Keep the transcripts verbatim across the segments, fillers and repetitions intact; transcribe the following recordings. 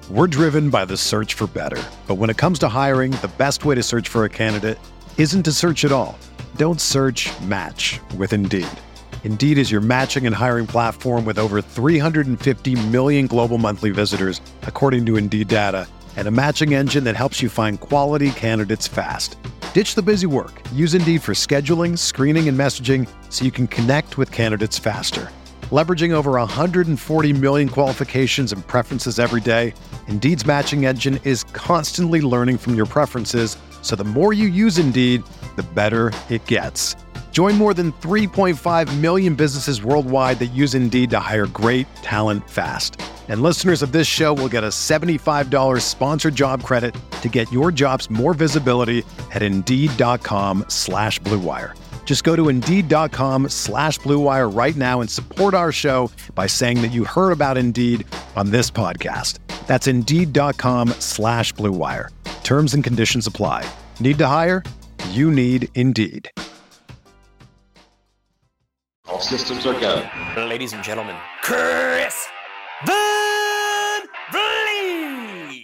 We're driven by the search for better. But when it comes to hiring, the best way to search for a candidate isn't to search at all. Don't search, match with Indeed. Indeed is your matching and hiring platform with over three hundred fifty million global monthly visitors, according to Indeed data, and a matching engine that helps you find quality candidates fast. Ditch the busy work. Use Indeed for scheduling, screening, and messaging so you can connect with candidates faster. Leveraging over one hundred forty million qualifications and preferences every day, Indeed's matching engine is constantly learning from your preferences, so the more you use Indeed, the better it gets. Join more than three point five million businesses worldwide that use Indeed to hire great talent fast. And listeners of this show will get a seventy-five dollars sponsored job credit to get your jobs more visibility at Indeed.com slash Blue Wire. Just go to Indeed.com slash Blue Wire right now and support our show by saying that you heard about Indeed on this podcast. That's Indeed.com slash Blue Wire. Terms and conditions apply. Need to hire? You need Indeed. All systems are go. Ladies and gentlemen, Chris Van Vliet!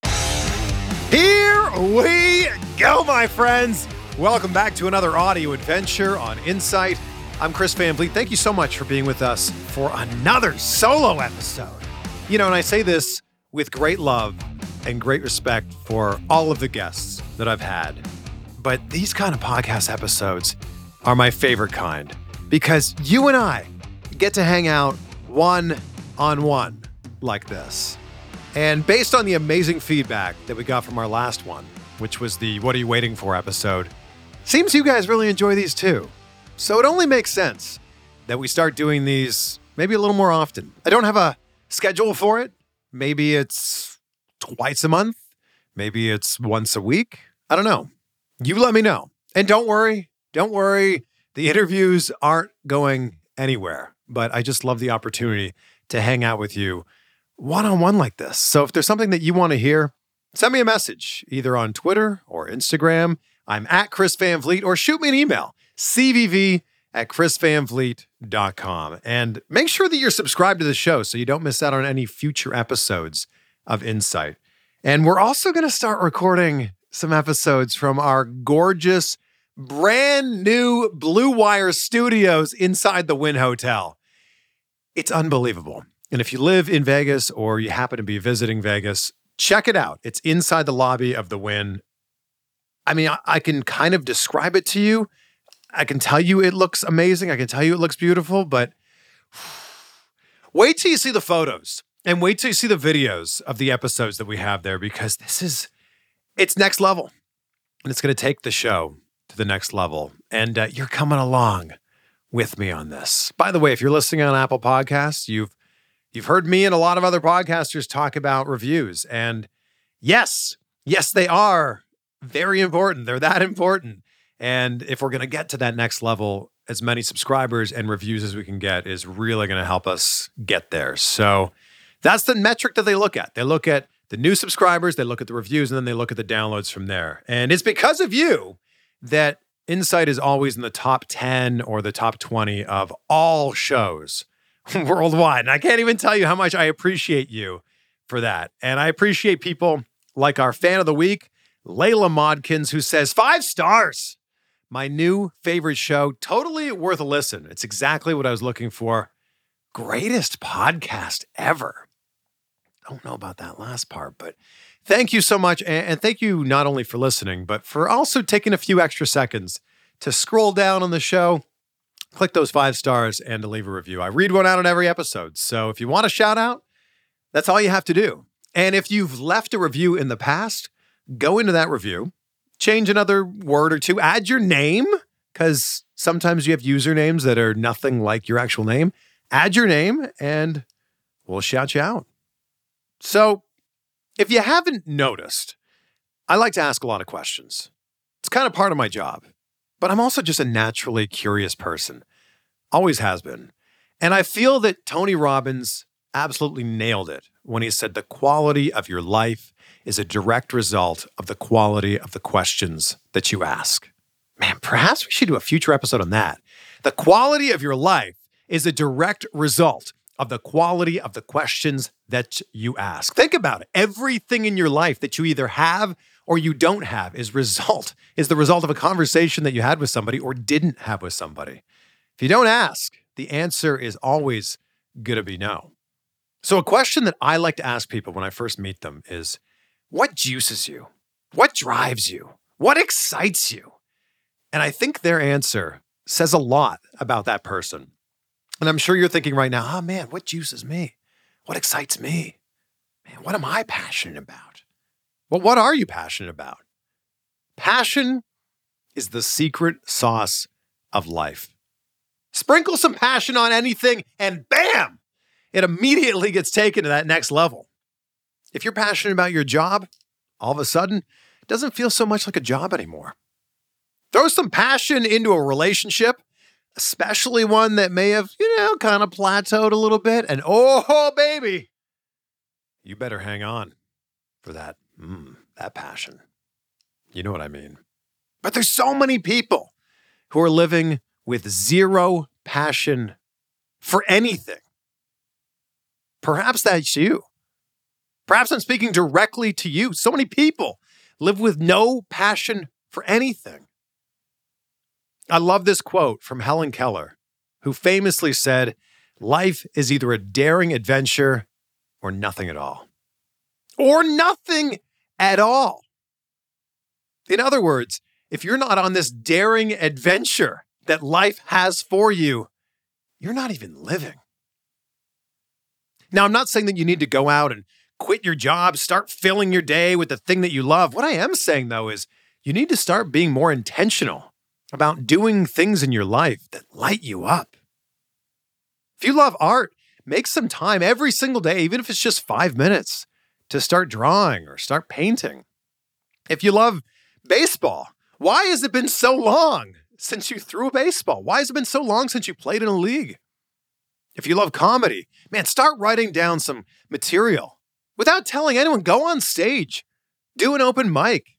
Here we go, my friends. Welcome back to another audio adventure on Insight. I'm Chris Van Vliet. Thank you so much for being with us for another solo episode. You know, and I say this with great love and great respect for all of the guests that I've had. But these kind of podcast episodes are my favorite kind because you and I get to hang out one-on-one like this. And based on the amazing feedback that we got from our last one, which was the What Are You Waiting For episode, seems you guys really enjoy these too. So it only makes sense that we start doing these maybe a little more often. I don't have a schedule for it. Maybe it's twice a month. Maybe it's once a week. I don't know. You let me know. And don't worry, don't worry. The interviews aren't going anywhere, but I just love the opportunity to hang out with you one-on-one like this. So if there's something that you want to hear, send me a message either on Twitter or Instagram. I'm at Chris Van Vliet, or shoot me an email, c v v at chris van vliet dot com. And make sure that you're subscribed to the show so you don't miss out on any future episodes of Insight. And we're also going to start recording some episodes from our gorgeous, brand new Blue Wire studios inside the Wynn Hotel. It's unbelievable. And if you live in Vegas or you happen to be visiting Vegas, check it out. It's inside the lobby of the Wynn. I mean, I, I can kind of describe it to you. I can tell you it looks amazing. I can tell you it looks beautiful, but wait till you see the photos and wait till you see the videos of the episodes that we have there, because this is, it's next level. And it's going to take the show to the next level. And uh, you're coming along with me on this. By the way, if you're listening on Apple Podcasts, you've you've heard me and a lot of other podcasters talk about reviews. And yes, yes, they are very important. They're that important. And if we're going to get to that next level, as many subscribers and reviews as we can get is really going to help us get there. So that's the metric that they look at. They look at the new subscribers, they look at the reviews, and then they look at the downloads from there. And it's because of you that Insight is always in the top ten or the top twenty of all shows worldwide. And I can't even tell you how much I appreciate you for that. And I appreciate people like our fan of the week, Layla Modkins, who says, five stars. My new favorite show, totally worth a listen. It's exactly what I was looking for. Greatest podcast ever. Don't know about that last part, but thank you so much. And thank you not only for listening, but for also taking a few extra seconds to scroll down on the show, click those five stars, and to leave a review. I read one out on every episode. So if you want a shout out, that's all you have to do. And if you've left a review in the past, go into that review, change another word or two, add your name, because sometimes you have usernames that are nothing like your actual name. Add your name and we'll shout you out. So if you haven't noticed, I like to ask a lot of questions. It's kind of part of my job, but I'm also just a naturally curious person. Always has been. And I feel that Tony Robbins absolutely nailed it when he said the quality of your life is a direct result of the quality of the questions that you ask. Man, perhaps we should do a future episode on that. The quality of your life is a direct result of the quality of the questions that you ask. Think about it. Everything in your life that you either have or you don't have is result is the result of a conversation that you had with somebody or didn't have with somebody. If you don't ask, the answer is always going to be no. So a question that I like to ask people when I first meet them is, what juices you? What drives you? What excites you? And I think their answer says a lot about that person. And I'm sure you're thinking right now, oh man, what juices me? What excites me? Man, what am I passionate about? Well, what are you passionate about? Passion is the secret sauce of life. Sprinkle some passion on anything and bam, it immediately gets taken to that next level. If you're passionate about your job, all of a sudden, it doesn't feel so much like a job anymore. Throw some passion into a relationship, especially one that may have, you know, kind of plateaued a little bit. And oh, baby, you better hang on for that, mm, that passion. You know what I mean? But there's so many people who are living with zero passion for anything. Perhaps that's you. Perhaps I'm speaking directly to you. So many people live with no passion for anything. I love this quote from Helen Keller, who famously said, life is either a daring adventure or nothing at all. Or nothing at all. In other words, if you're not on this daring adventure that life has for you, you're not even living. Now, I'm not saying that you need to go out and quit your job, start filling your day with the thing that you love. What I am saying, though, is you need to start being more intentional about doing things in your life that light you up. If you love art, make some time every single day, even if it's just five minutes, to start drawing or start painting. If you love baseball, why has it been so long since you threw a baseball? Why has it been so long since you played in a league? If you love comedy, man, start writing down some material. Without telling anyone, go on stage, do an open mic,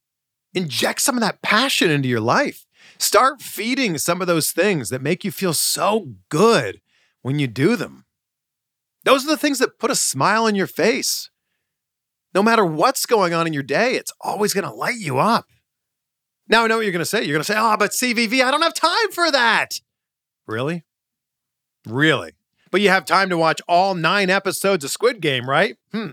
inject some of that passion into your life. Start feeding some of those things that make you feel so good when you do them. Those are the things that put a smile on your face. No matter what's going on in your day, it's always going to light you up. Now I know what you're going to say. You're going to say, oh, but C V V, I don't have time for that. Really? Really? But you have time to watch all nine episodes of Squid Game, right? Hmm.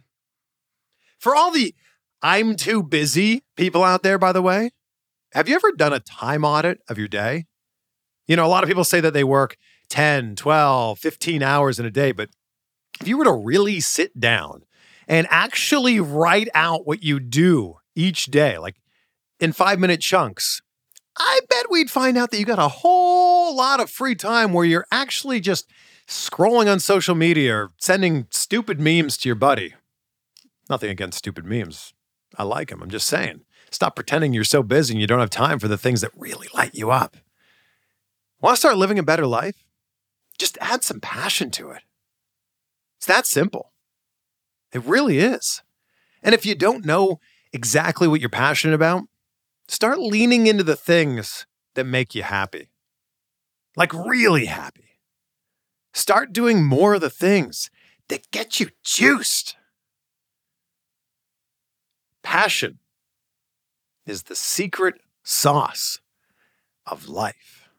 For all the I'm too busy people out there, by the way, have you ever done a time audit of your day? You know, a lot of people say that they work ten, twelve, fifteen hours in a day, but if you were to really sit down and actually write out what you do each day, like in five-minute chunks, I bet we'd find out that you got a whole lot of free time where you're actually just scrolling on social media or sending stupid memes to your buddy. Nothing against stupid memes. I like them. I'm just saying. Stop pretending you're so busy and you don't have time for the things that really light you up. Want to start living a better life? Just add some passion to it. It's that simple. It really is. And if you don't know exactly what you're passionate about, start leaning into the things that make you happy. Like really happy. Start doing more of the things that get you juiced. Passion is the secret sauce of life.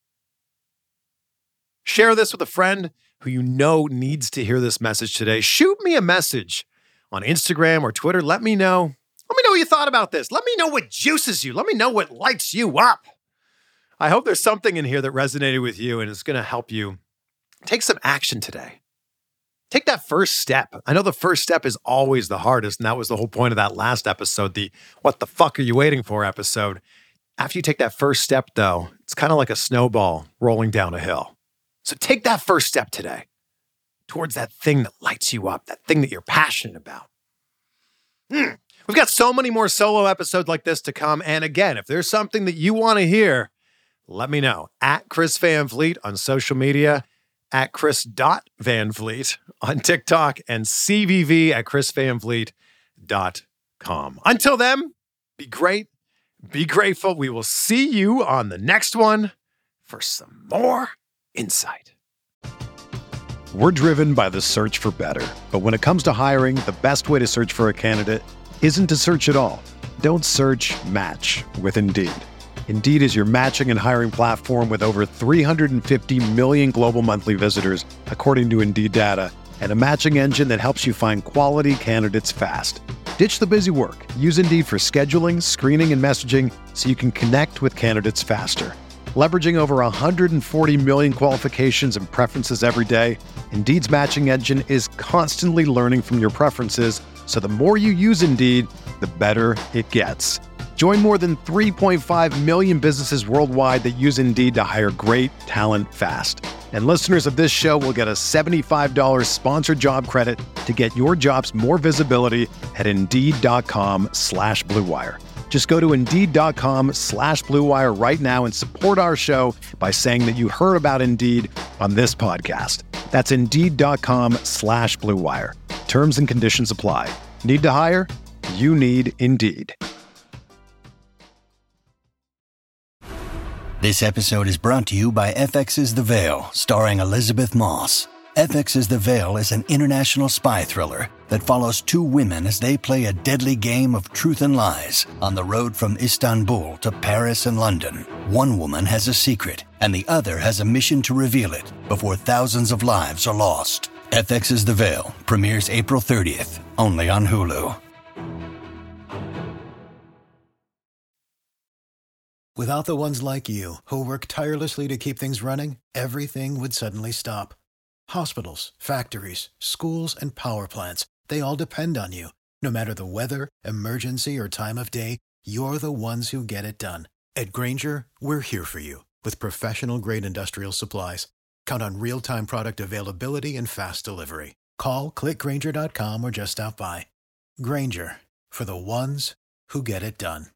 Share this with a friend who you know needs to hear this message today. Shoot me a message on Instagram or Twitter. Let me know. Let me know what you thought about this. Let me know what juices you. Let me know what lights you up. I hope there's something in here that resonated with you and is going to help you take some action today. Take that first step. I know the first step is always the hardest, and that was the whole point of that last episode, the what the fuck are you waiting for episode. After you take that first step, though, it's kind of like a snowball rolling down a hill. So take that first step today towards that thing that lights you up, that thing that you're passionate about. Mm. We've got so many more solo episodes like this to come. And again, if there's something that you want to hear, let me know. At Chris Van Vliet on social media, at Chris dot Van Vliet on TikTok, and C V V at Chris Van Vliet dot com. Until then, be great, be grateful. We will see you on the next one for some more insight. We're driven by the search for better. But when it comes to hiring, the best way to search for a candidate isn't to search at all. Don't search, match with Indeed. Indeed is your matching and hiring platform with over three hundred fifty million global monthly visitors, according to Indeed data, and a matching engine that helps you find quality candidates fast. Ditch the busy work. Use Indeed for scheduling, screening, and messaging so you can connect with candidates faster. Leveraging over one hundred forty million qualifications and preferences every day, Indeed's matching engine is constantly learning from your preferences, so the more you use Indeed, the better it gets. Join more than three point five million businesses worldwide that use Indeed to hire great talent fast. And listeners of this show will get a seventy-five dollars sponsored job credit to get your jobs more visibility at Indeed.com slash Blue Wire. Just go to Indeed.com slash Blue Wire right now and support our show by saying that you heard about Indeed on this podcast. That's Indeed.com slash Blue Wire. Terms and conditions apply. Need to hire? You need Indeed. This episode is brought to you by F X's The Veil, starring Elizabeth Moss. F X's The Veil is an international spy thriller that follows two women as they play a deadly game of truth and lies on the road from Istanbul to Paris and London. One woman has a secret, and the other has a mission to reveal it before thousands of lives are lost. F X's The Veil premieres April thirtieth, only on Hulu. Without the ones like you, who work tirelessly to keep things running, everything would suddenly stop. Hospitals, factories, schools, and power plants, they all depend on you. No matter the weather, emergency, or time of day, you're the ones who get it done. At Grainger, we're here for you with professional-grade industrial supplies. Count on real-time product availability and fast delivery. Call, click Grainger dot com, or just stop by. Grainger, for the ones who get it done.